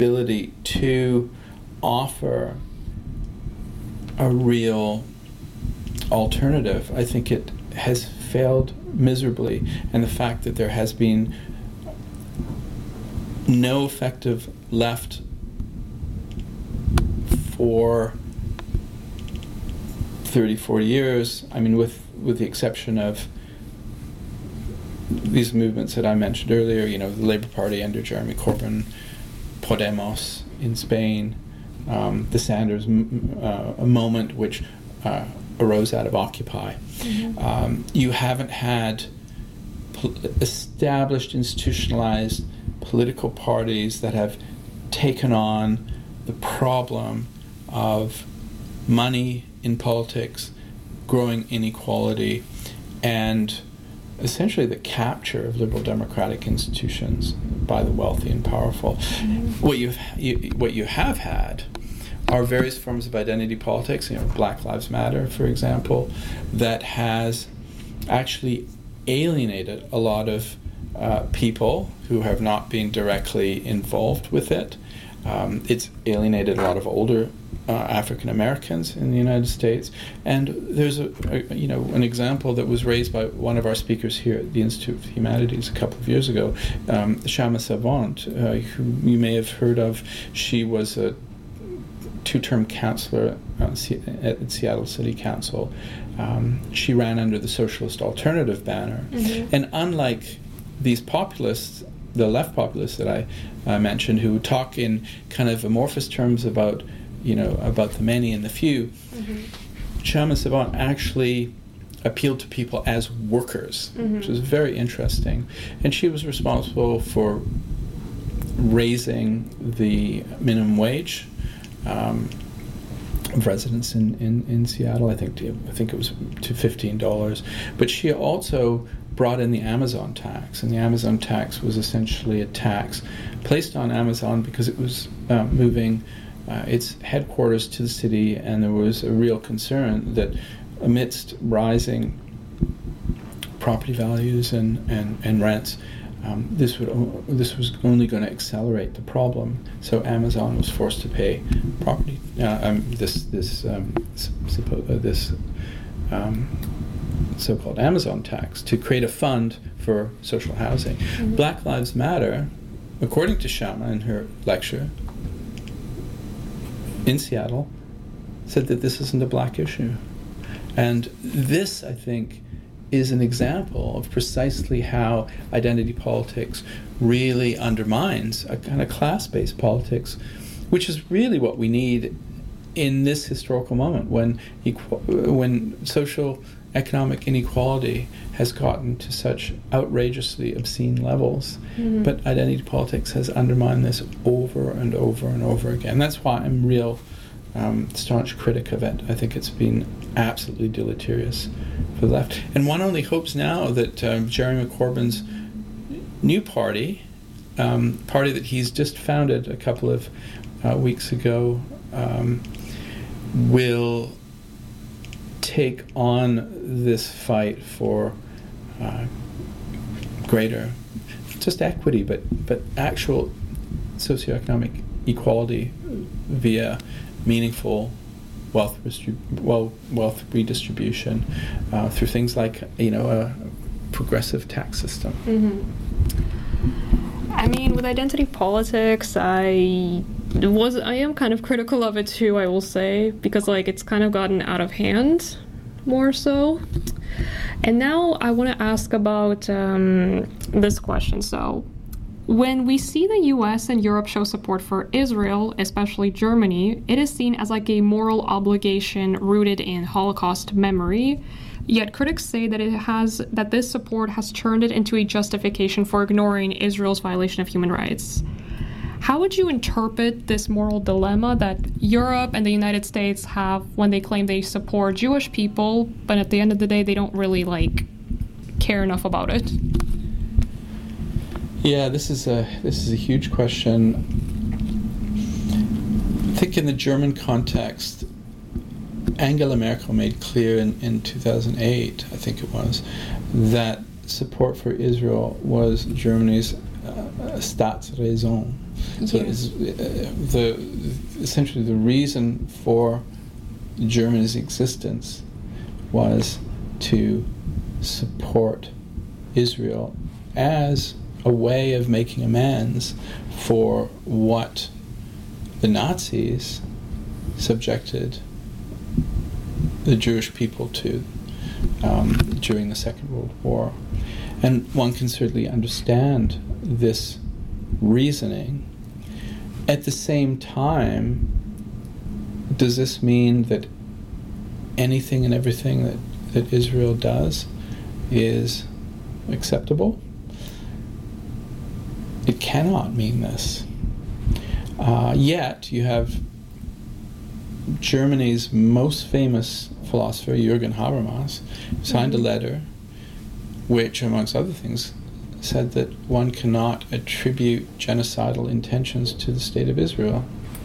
ability to offer a real alternative. I think it has failed miserably, and the fact that there has been no effective left for 30, 40 years, I mean, with the exception of these movements that I mentioned earlier, you know, the Labour Party under Jeremy Corbyn, Podemos in Spain, the Sanders moment, which arose out of Occupy. Mm-hmm. You haven't had established, institutionalized political parties that have taken on the problem of money in politics, growing inequality, and essentially the capture of liberal democratic institutions by the wealthy and powerful. Mm-hmm. What you have had are various forms of identity politics, you know, Black Lives Matter, for example, that has actually alienated a lot of people who have not been directly involved with it. It's alienated a lot of older African Americans in the United States, and there's an example that was raised by one of our speakers here at the Institute of Humanities a couple of years ago, Kshama Sawant, who you may have heard of. She was a two-term councillor at Seattle City Council. She ran under the Socialist Alternative banner, mm-hmm. and unlike these populists, the left populists that I mentioned, who talk in kind of amorphous terms about the many and the few, mm-hmm. Kshama Sawant actually appealed to people as workers, mm-hmm. which was very interesting. And she was responsible for raising the minimum wage of residents in Seattle. I think it was to $15. But she also brought in the Amazon tax, and the Amazon tax was essentially a tax placed on Amazon because it was moving its headquarters to the city, and there was a real concern that amidst rising property values and rents, this was only going to accelerate the problem. So Amazon was forced to pay property this so-called Amazon tax to create a fund for social housing. Mm-hmm. Black Lives Matter, according to Kshama in her lecture in Seattle, said that this isn't a black issue. And this, I think, is an example of precisely how identity politics really undermines a kind of class-based politics, which is really what we need in this historical moment when social economic inequality has gotten to such outrageously obscene levels. Mm-hmm. But identity politics has undermined this over and over and over again. That's why I'm real staunch critic of it. I think it's been absolutely deleterious for the left. And one only hopes now that Jeremy Corbyn's new party that he's just founded a couple of weeks ago, will take on this fight for greater, just equity, but actual socioeconomic equality via meaningful wealth redistribution through things like a progressive tax system. Mm-hmm. I mean, with identity politics, I am kind of critical of it too, I will say, because it's kind of gotten out of hand more so. And now I want to ask about this question. So when we see the US and Europe show support for Israel, especially Germany, it is seen as a moral obligation rooted in Holocaust memory. Yet critics say that this support has turned it into a justification for ignoring Israel's violation of human rights. How would you interpret this moral dilemma that Europe and the United States have when they claim they support Jewish people, but at the end of the day they don't really care enough about it? Yeah, this is a huge question. I think in the German context, Angela Merkel made clear in 2008, I think it was, that support for Israel was Germany's Staatsräson. So Yeah. essentially the reason for Germany's existence was to support Israel as a way of making amends for what the Nazis subjected the Jewish people to during the Second World War. And one can certainly understand this reasoning. At the same time, does this mean that anything and everything that Israel does is acceptable? It cannot mean this. Yet you have Germany's most famous philosopher, Jürgen Habermas, signed a letter which, amongst other things, said that one cannot attribute genocidal intentions to the State of Israel.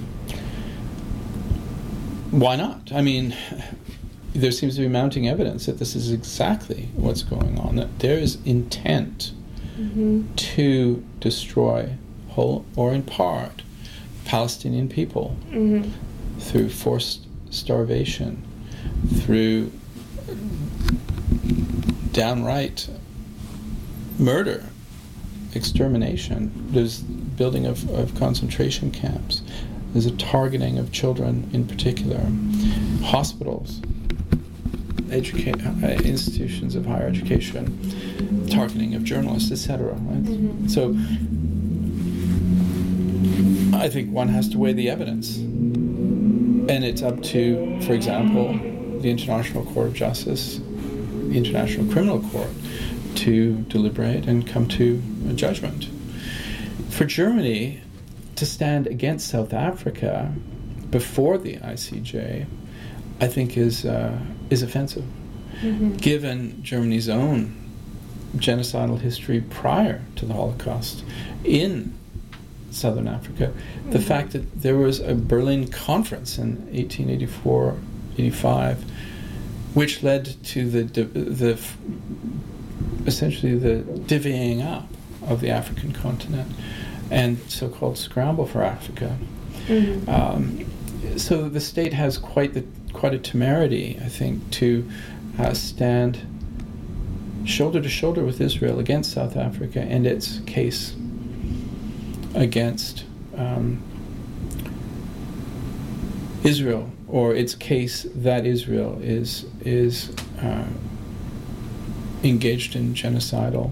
Why not? I mean, there seems to be mounting evidence that this is exactly what's going on, that there is intent to destroy, whole or in part, Palestinian people through forced starvation, through downright murder, extermination. There's building of concentration camps. There's a targeting of children in particular. Hospitals, institutions of higher education, targeting of journalists, etc. Right? So I think one has to weigh the evidence. And it's up to, for example, the International Court of Justice, the International Criminal Court, to deliberate and come to a judgment. For Germany to stand against South Africa before the ICJ, I think is offensive, given Germany's own genocidal history prior to the Holocaust in Southern Africa. The fact that there was a Berlin Conference in 1884-85, which led to the essentially the divvying up of the African continent and so-called scramble for Africa. So the state has quite a temerity, I think, to stand shoulder to shoulder with Israel against South Africa and its case against Israel, or its case that Israel is engaged in genocidal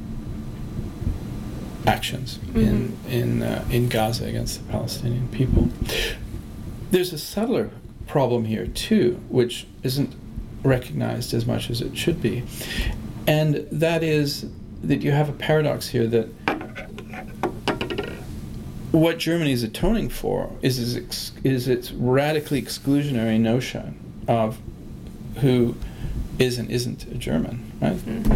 actions in Gaza against the Palestinian people. There's a subtler problem here too, which isn't recognized as much as it should be, and that is that you have a paradox here that what Germany is atoning for is its radically exclusionary notion of who is and isn't a German, right?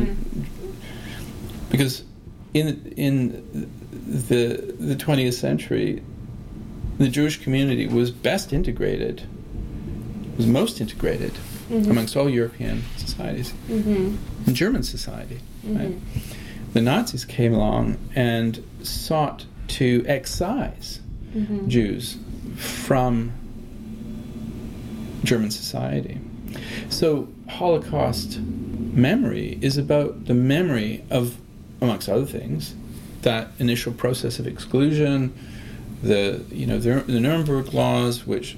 Because in the 20th century, the Jewish community was most integrated amongst all European societies, in German society. Right? The Nazis came along and sought to excise Jews from German society. So Holocaust memory is about the memory of, amongst other things, that initial process of exclusion, the Nuremberg laws, which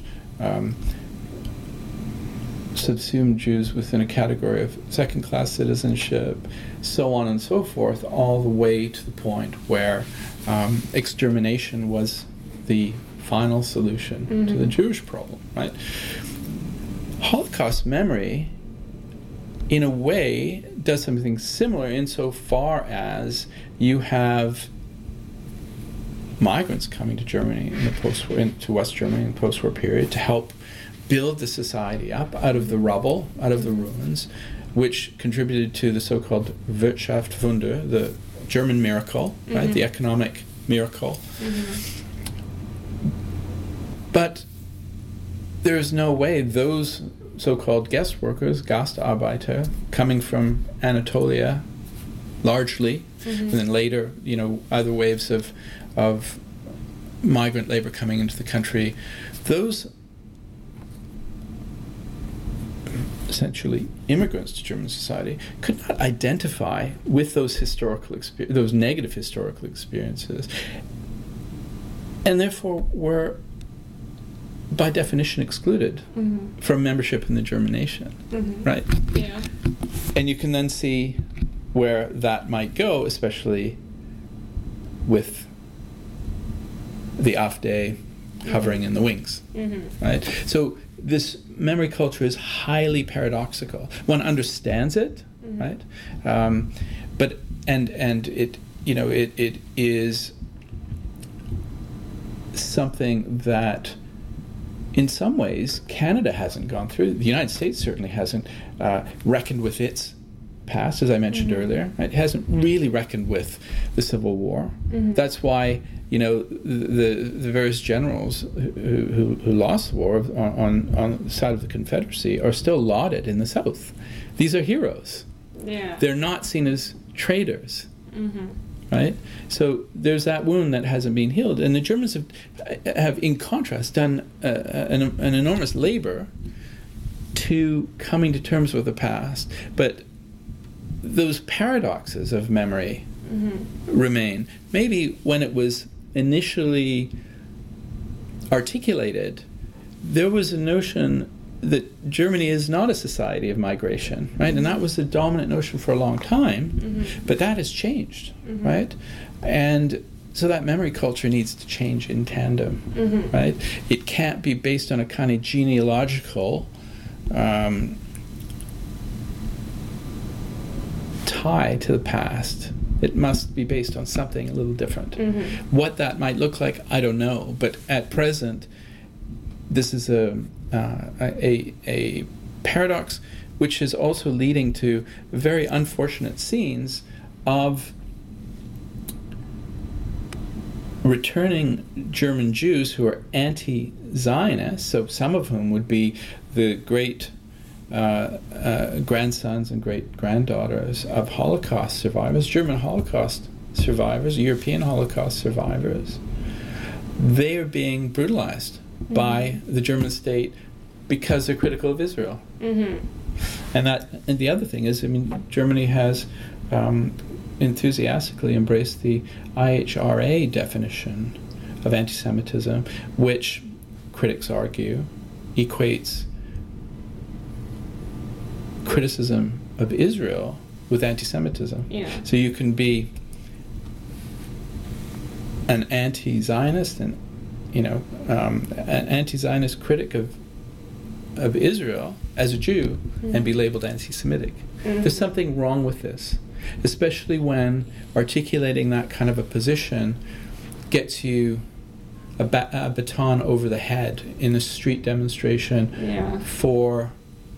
subsumed Jews within a category of second-class citizenship, so on and so forth, all the way to the point where extermination was the final solution to the Jewish problem, right? Holocaust memory, in a way, does something similar insofar as you have migrants coming to Germany in the post-war, to West Germany in the post-war period to help build the society up out of the rubble, out of the ruins, which contributed to the so-called Wirtschaftswunder, the German miracle, right, the economic miracle. But there's no way those so-called guest workers, Gastarbeiter, coming from Anatolia, largely, and then later, other waves of migrant labor coming into the country, those essentially immigrants to German society could not identify with those those negative historical experiences, and therefore were by definition excluded from membership in the German nation, right? Yeah. And you can then see where that might go, especially with the AfD hovering in the wings, right? So this memory culture is highly paradoxical. One understands it, right? But it it is something that, in some ways, Canada hasn't gone through. The United States certainly hasn't reckoned with its past, as I mentioned earlier. Right? It hasn't really reckoned with the Civil War. That's why the various generals who lost the war on the side of the Confederacy are still lauded in the South. These are heroes. Yeah. They're not seen as traitors. Right? So there's that wound that hasn't been healed. And the Germans have in contrast, done an enormous labor to coming to terms with the past. But those paradoxes of memory remain. Maybe when it was initially articulated, there was a notion that Germany is not a society of migration, right? And that was the dominant notion for a long time, but that has changed, right? And so that memory culture needs to change in tandem, right? It can't be based on a kind of genealogical tie to the past. It must be based on something a little different. What that might look like, I don't know, but at present, this is a paradox which is also leading to very unfortunate scenes of returning German Jews who are anti-Zionist, so some of whom would be the great grandsons and great-granddaughters of Holocaust survivors, German Holocaust survivors, European Holocaust survivors. They are being brutalized by the German state because they're critical of Israel. And the other thing is, I mean, Germany has enthusiastically embraced the IHRA definition of anti-Semitism, which critics argue equates criticism of Israel with anti-Semitism. Yeah. So you can be an anti-Zionist and an anti-Zionist critic of Israel as a Jew and be labeled anti-Semitic. There's something wrong with this, especially when articulating that kind of a position gets you a baton over the head in a street demonstration for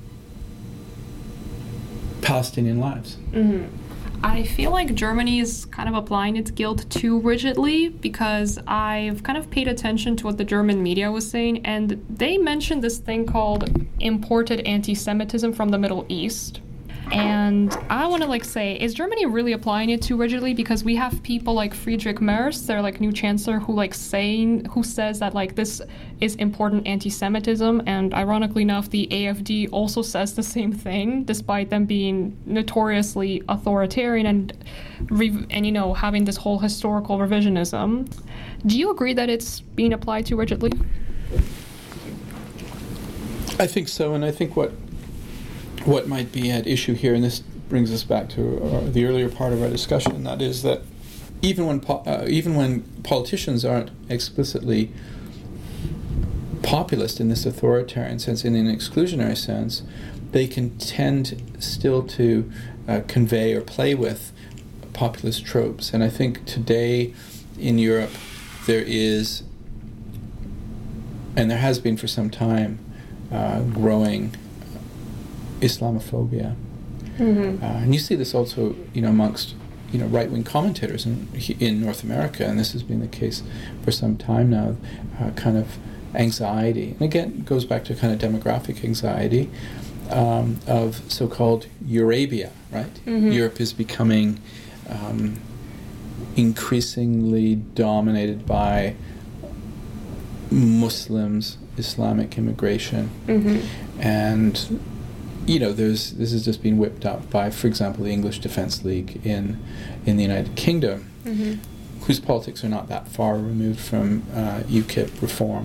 Palestinian lives. I feel like Germany is kind of applying its guilt too rigidly, because I've kind of paid attention to what the German media was saying, and they mentioned this thing called imported anti-Semitism from the Middle East. And I want to say, is Germany really applying it too rigidly? Because we have people like Friedrich Merz, their new chancellor, who says that this is important anti-Semitism, and ironically enough, the AfD also says the same thing, despite them being notoriously authoritarian and having this whole historical revisionism. Do you agree that it's being applied too rigidly? I think so, and I think what might be at issue here, and this brings us back to the earlier part of our discussion, and that is that even when politicians aren't explicitly populist in this authoritarian sense, in an exclusionary sense, they can tend still to convey or play with populist tropes. And I think today in Europe there is, and there has been for some time, growing Islamophobia, and you see this also, amongst right-wing commentators in North America, and this has been the case for some time now. Kind of anxiety, and again, it goes back to kind of demographic anxiety of so-called Eurabia. Right, Europe is becoming increasingly dominated by Muslims, Islamic immigration, and this has just been whipped up by, for example, the English Defence League in the United Kingdom, whose politics are not that far removed from UKIP reform,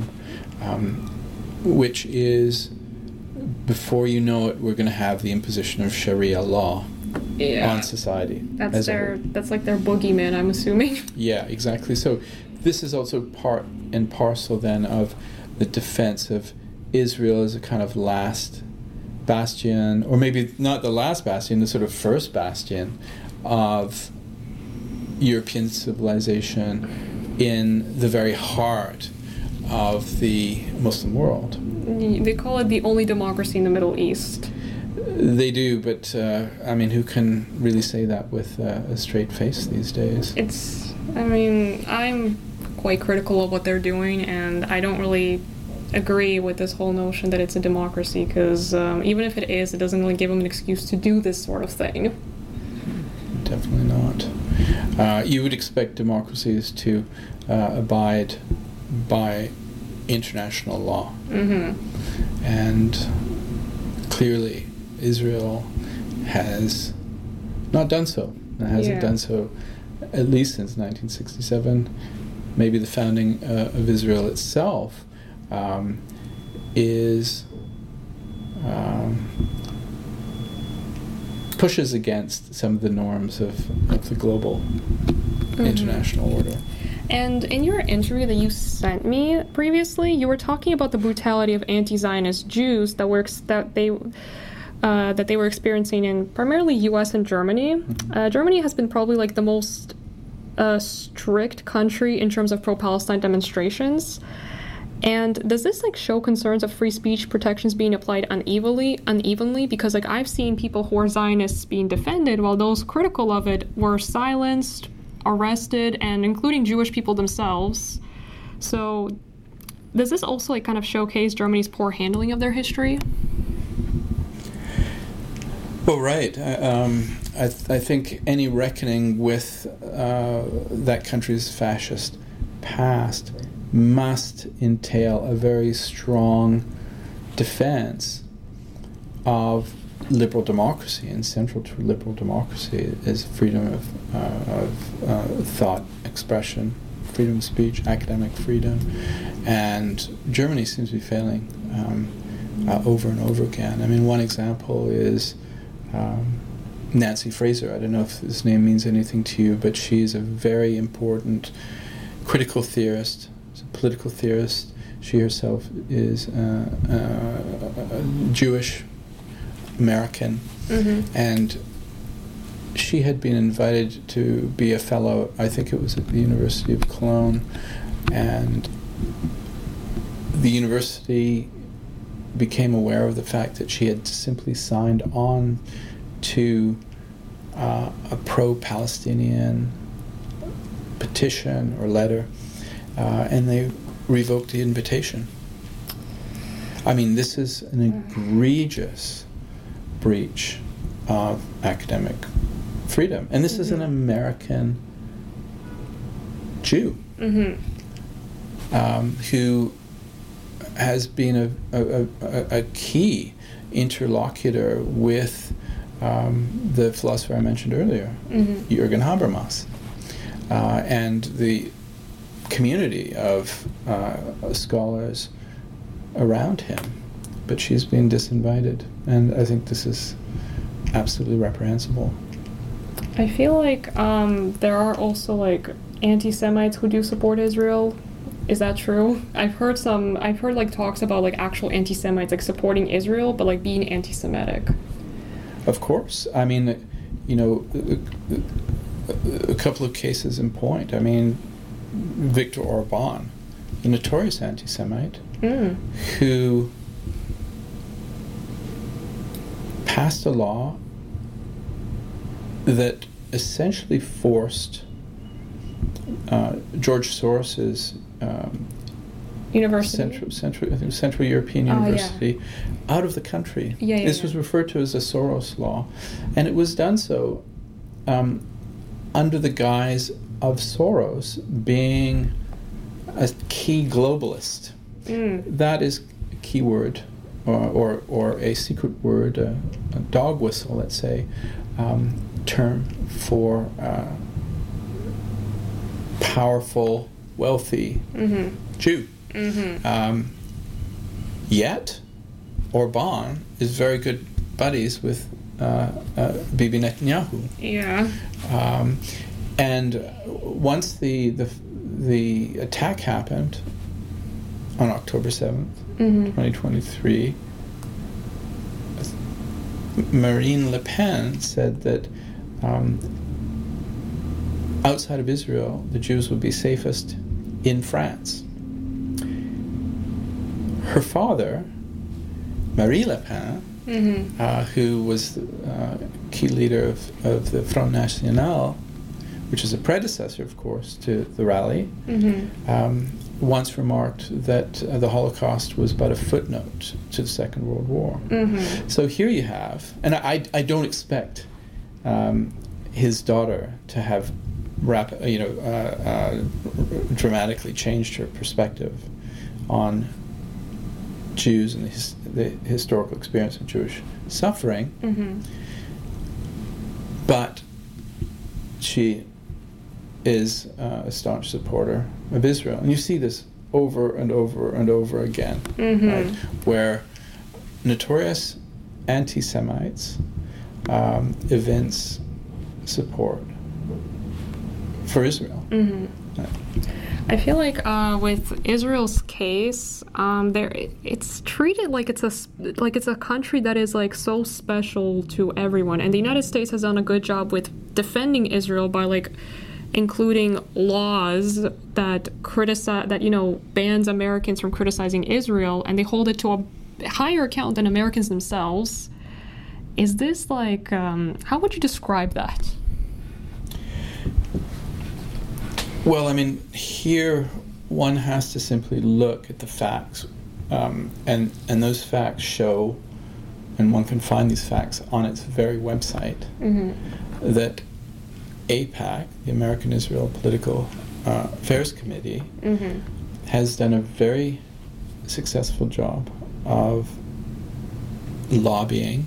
which is, before you know it, we're going to have the imposition of Sharia law on society. That's like their boogeyman, I'm assuming. Yeah, exactly. So this is also part and parcel then of the defense of Israel as a kind of last bastion, or maybe not the last bastion, the sort of first bastion of European civilization in the very heart of the Muslim world. They call it the only democracy in the Middle East. They do, but who can really say that with a straight face these days? I'm quite critical of what they're doing, and I don't really agree with this whole notion that it's a democracy, because even if it is, it doesn't really give them an excuse to do this sort of thing. Definitely not. You would expect democracies to abide by international law. And clearly Israel has not done so. It hasn't done so at least since 1967. Maybe the founding of Israel itself pushes against some of the norms of the global international order. And in your interview that you sent me previously, you were talking about the brutality of anti-Zionist Jews that they were experiencing in primarily U.S. and Germany. Germany has been probably like the most strict country in terms of pro-Palestine demonstrations. And does this show concerns of free speech protections being applied unevenly? Because I've seen people who are Zionists being defended, while those critical of it were silenced, arrested, and including Jewish people themselves. So does this also kind of showcase Germany's poor handling of their history? Well, right. I think any reckoning with that country's fascist past must entail a very strong defense of liberal democracy, and central to liberal democracy is freedom of thought, expression, freedom of speech, academic freedom, and Germany seems to be failing over and over again. One example is Nancy Fraser. I don't know if this name means anything to you, but she's a very important critical theorist, political theorist. She herself is Jewish American, and she had been invited to be a fellow, I think it was at the University of Cologne, and the university became aware of the fact that she had simply signed on to a pro-Palestinian petition or letter, and they revoked the invitation. This is an egregious breach of academic freedom. And this is an American Jew who has been a key interlocutor with the philosopher I mentioned earlier, Jürgen Habermas, and the community of scholars around him. But she's been disinvited, and I think this is absolutely reprehensible. I feel like there are also anti-Semites who do support Israel. Is that true? I've heard talks about actual anti-Semites supporting Israel, but being anti-Semitic. Of course. A couple of cases in point. Viktor Orban, a notorious anti-Semite, who passed a law that essentially forced George Soros's University? Central European University out of the country. This was referred to as a Soros law, and it was done so under the guise of Soros being a key globalist. That is a key word, or a secret word, a dog whistle, let's say, term for powerful, wealthy Jew. Yet, Orban is very good buddies with Bibi Netanyahu. Yeah. And once the attack happened on October 7th, 2023, Marine Le Pen said that outside of Israel, the Jews would be safest in France. Her father, Marie Le Pen, who was the key leader of the Front National, which is a predecessor, of course, to the rally, once remarked that the Holocaust was but a footnote to the Second World War. So here you have, and I don't expect his daughter to have dramatically changed her perspective on Jews and the historical experience of Jewish suffering, but she is a staunch supporter of Israel. And you see this over and over and over again, right? Where notorious anti-Semites evince support for Israel. Right. I feel like with Israel's case, it's treated like it's a country that is like so special to everyone, and the United States has done a good job with defending Israel by like including laws that bans Americans from criticizing Israel, and they hold it to a higher account than Americans themselves. Is this like how would you describe that? Well, I mean, here one has to simply look at the facts, and those facts show, and one can find these facts on its very website, that AIPAC, the American Israel Political Affairs Committee, has done a very successful job of lobbying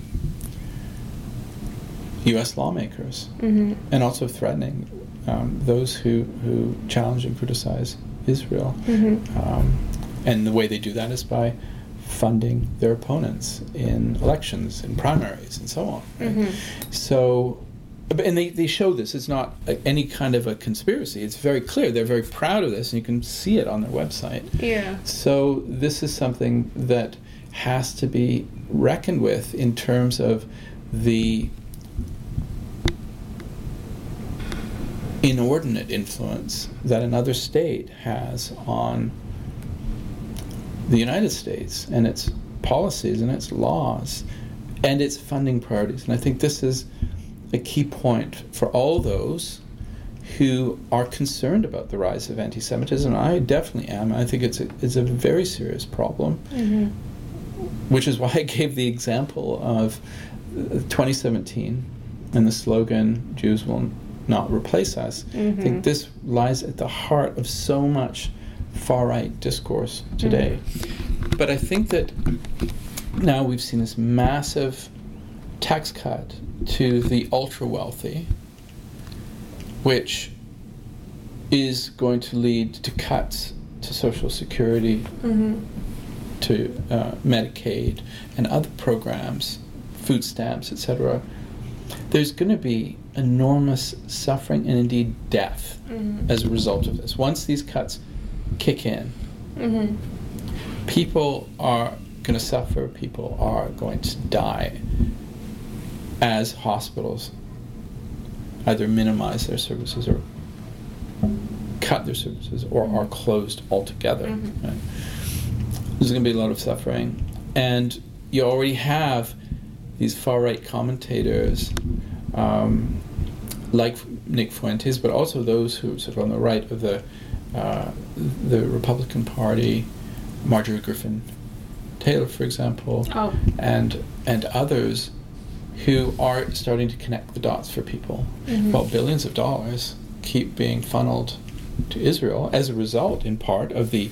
U.S. lawmakers, and also threatening those who challenge and criticize Israel. And the way they do that is by funding their opponents in elections, in primaries, and so on. Right? So, and they show this. It's not any kind of a conspiracy. It's very clear. They're very proud of this, and you can see it on their website. Yeah. So this is something that has to be reckoned with in terms of the inordinate influence that another state has on the United States and its policies and its laws and its funding priorities. And I think this is a key point for all those who are concerned about the rise of anti-Semitism. I definitely am. I think it's a very serious problem, which is why I gave the example of 2017 and the slogan, "Jews will not replace us." I think this lies at the heart of so much far-right discourse today. But I think that now we've seen this massive tax cut to the ultra-wealthy, which is going to lead to cuts to Social Security, to Medicaid, and other programs, food stamps, etc. There's going to be enormous suffering and indeed death as a result of this. Once these cuts kick in, people are going to suffer, people are going to die as hospitals either minimize their services or cut their services or are closed altogether. Right? There's going to be a lot of suffering. And you already have these far-right commentators like Nick Fuentes, but also those who are sort of on the right of the Republican Party, Marjorie Griffin Taylor, for example, and others who are starting to connect the dots for people. While billions of dollars keep being funneled to Israel as a result, in part, of the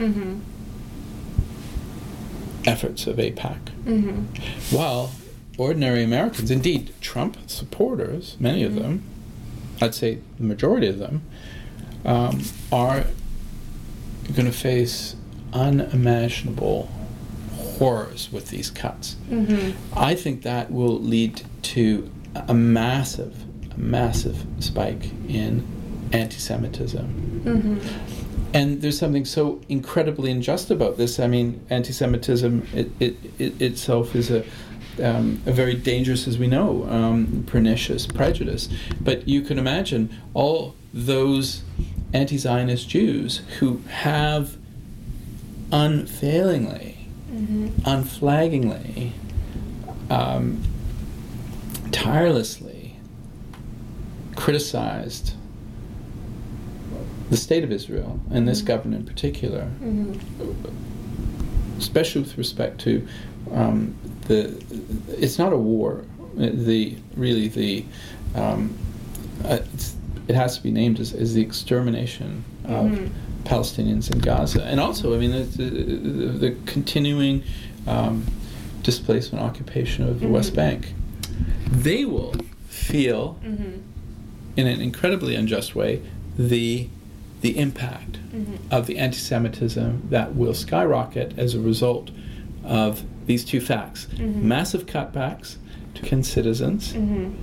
efforts of AIPAC. While ordinary Americans, indeed Trump supporters, many of them, I'd say the majority of them, are going to face unimaginable horrors with these cuts. I think that will lead to a massive spike in anti-Semitism. And there's something so incredibly unjust about this. I mean, anti-Semitism itself is a very dangerous, as we know, pernicious prejudice. But you can imagine all those anti-Zionist Jews who have unfailingly, unflaggingly, tirelessly criticized the state of Israel, and this government in particular, especially with respect to it's not a war. It has to be named as the extermination of Palestinians in Gaza, and also, I mean, the continuing displacement, occupation of the West Bank. They will feel, in an incredibly unjust way, the impact of the anti-Semitism that will skyrocket as a result of these two facts. Massive cutbacks to Canadian citizens,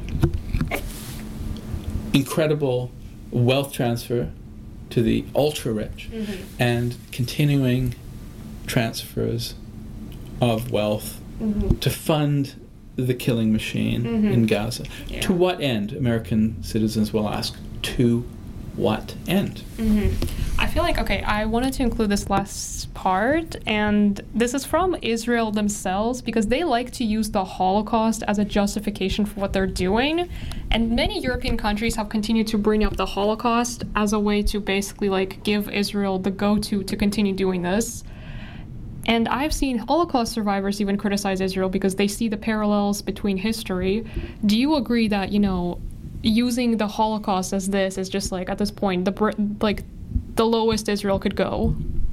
incredible wealth transfer to the ultra-rich, and continuing transfers of wealth to fund the killing machine in Gaza. Yeah. To what end, American citizens will ask, to what end? I feel like, okay, I wanted to include this last part, and this is from Israel themselves, because they like to use the Holocaust as a justification for what they're doing, and many European countries have continued to bring up the Holocaust as a way to basically like give Israel the go-to to continue doing this. And I've seen Holocaust survivors even criticize Israel because they see the parallels between history. Do you agree that, you know, using the Holocaust as this is just like, at this point, the lowest Israel could go?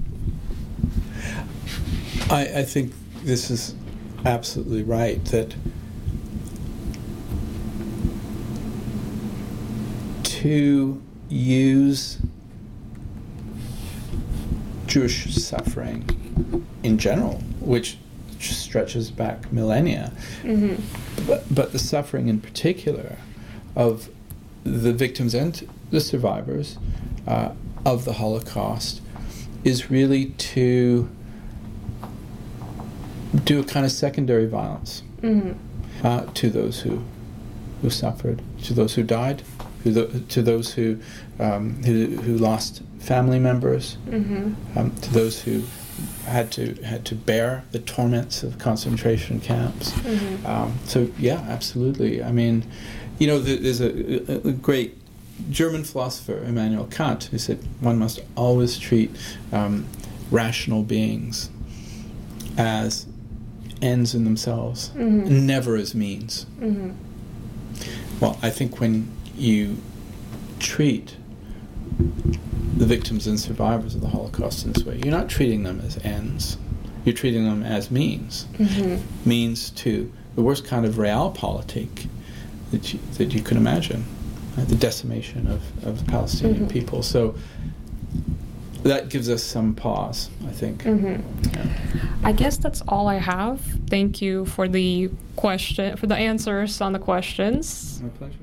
I think this is absolutely right, that to use Jewish suffering in general, which stretches back millennia, but the suffering in particular of the victims and the survivors of the Holocaust, is really to do a kind of secondary violence to those who suffered, to those who died, to those who lost family members, to those who had to bear the torments of concentration camps. So yeah, absolutely. I mean, you know, there's a great German philosopher, Immanuel Kant, who said one must always treat rational beings as ends in themselves, never as means. Well, I think when you treat the victims and survivors of the Holocaust in this way, you're not treating them as ends. You're treating them as means. Means to the worst kind of realpolitik that you can imagine, the decimation of the Palestinian people. So that gives us some pause, I think. Yeah. I guess that's all I have. Thank you for the answers on the questions. My pleasure.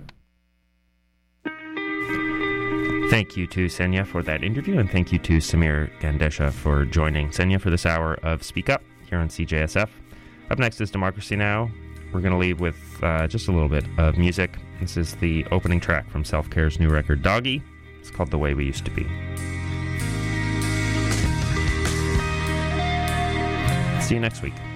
Thank you to Senya for that interview, and thank you to Samir Gandesha for joining Senya for this hour of Speak Up here on CJSF. Up next is Democracy Now! We're going to leave with just a little bit of music. This is the opening track from Self-Care's new record, Doggy. It's called The Way We Used to Be. See you next week.